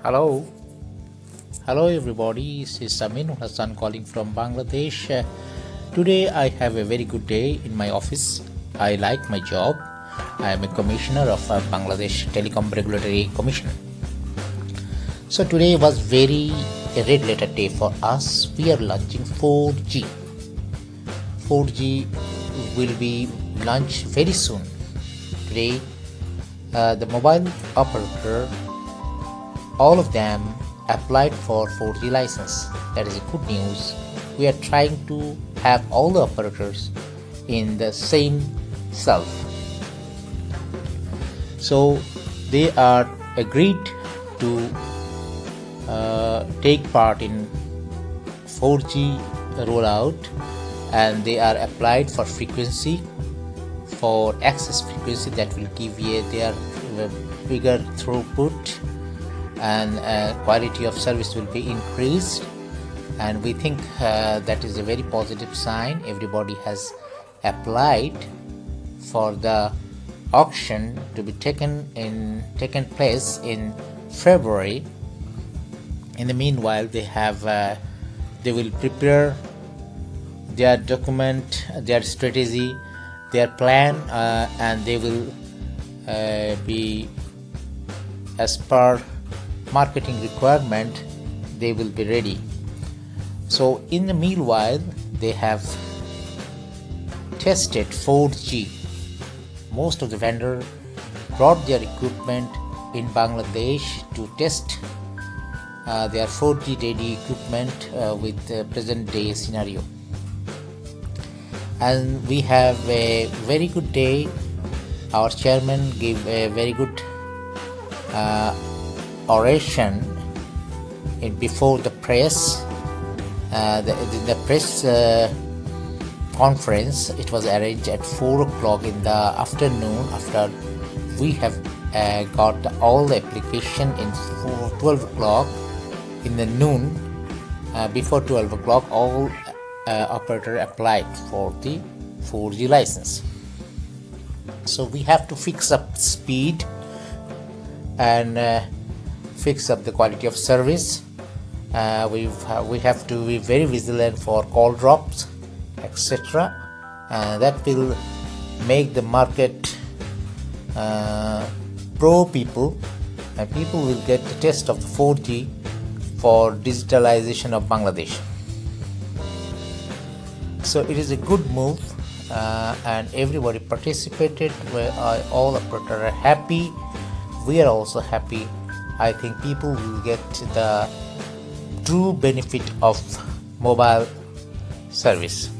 Hello, hello everybody. This is Samin Hassan calling from Bangladesh. Today I have a very good day in my office. I like my job. I am a commissioner of Bangladesh Telecom Regulatory Commission. So today was very a red letter day for us. We are launching 4G. 4G will be launched very soon. Today, the mobile operator, all of them applied for 4G license. That is a good news. We are trying to have all the operators in the same self. So they are agreed to take part in 4G rollout, and they are applied for frequency, for access frequency that will give their bigger throughput, and quality of service will be increased. And we think that is a very positive sign. Everybody has applied for the auction to be taken place in February. In the meanwhile, they will prepare their document, their strategy, their plan, and they will be, as per marketing requirement, they will be ready. So in the meanwhile, they have tested 4G. Most of the vendors brought their equipment in Bangladesh to test their 4G ready equipment with the present day scenario. And we have a very good day. Our chairman gave a very good oration before the press. The press conference, it was arranged at 4 o'clock in the afternoon, after we have got all the application in 12 o'clock in the noon. Before 12 o'clock, all operator applied for the 4G license. So we have to fix up speed and fix up the quality of service. We have to be very vigilant for call drops, etc. That will make the market pro people, and people will get the test of the 4G for digitalization of Bangladesh. So it is a good move, and everybody participated. All operators are happy. We are also happy. I think people will get the true benefit of mobile service.